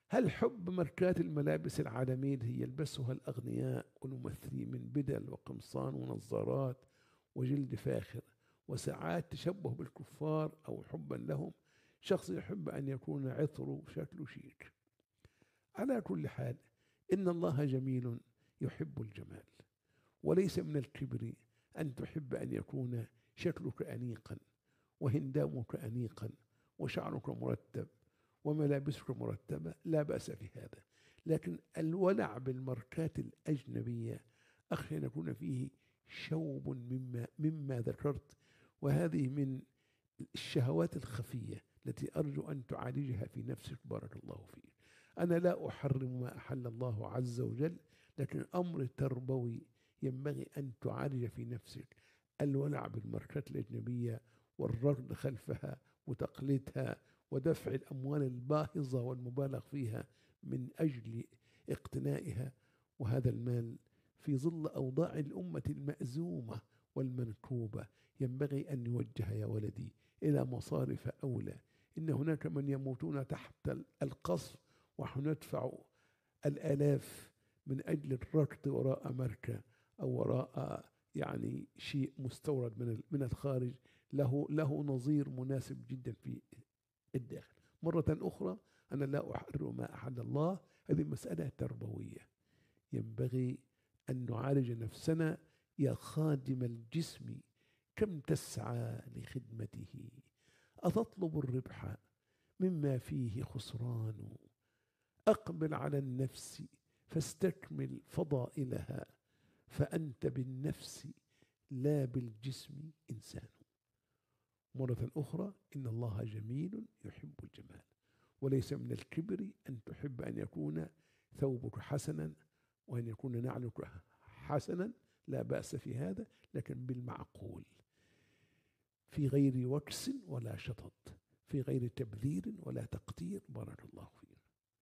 هل حب ماركات الملابس العالمية اللي يلبسها الأغنياء والممثلين من بدل وقمصان ونظارات وجلد فاخر، وساعات تشبه بالكفار أو حبا لهم؟ شخص يحب أن يكون عطره شكله شيك. على كل حال، إن الله جميل يحب الجمال، وليس من الكبر أن تحب أن يكون شكلك أنيقا وهندامك أنيقا وشعرك مرتب وملابسك مرتبة، لا بأس في هذا. لكن الولع بالماركات الأجنبية أخشى أن يكون فيه شوب مما ذكرت، وهذه من الشهوات الخفية التي أرجو أن تعالجها في نفسك. بارك الله فيك. أنا لا أحرم ما أحل الله عز وجل، لكن أمر تربوي ينبغي أن تعالج في نفسك الولع بالماركات الأجنبية والركض خلفها وتقليدها ودفع الأموال الباهظة والمبالغ فيها من أجل اقتنائها. وهذا المال في ظل أوضاع الأمة المأزومة والمنكوبة ينبغي أن يوجه يا ولدي إلى مصارف أولى. إن هناك من يموتون تحت القصف ونحن ندفع الآلاف من أجل الركض وراء ماركة أو وراء يعني شيء مستورد من الخارج، له نظير مناسب جدا في الداخل. مرة أخرى، أنا لا أحرم ما أحل الله، هذه مسألة تربوية ينبغي أن نعالج نفسنا. يا خادم الجسم كم تسعى لخدمته، أتطلب الربح مما فيه خسران؟ أقبل على النفس فاستكمل فضائلها، فأنت بالنفس لا بالجسم إنسان. مرة أخرى، إن الله جميل يحب الجمال، وليس من الكبر أن تحب أن يكون ثوبك حسنا وأن يكون نعلك حسنا، لا بأس في هذا، لكن بالمعقول، في غير وكس ولا شطط، في غير تبذير ولا تقتير. بارك الله فيك.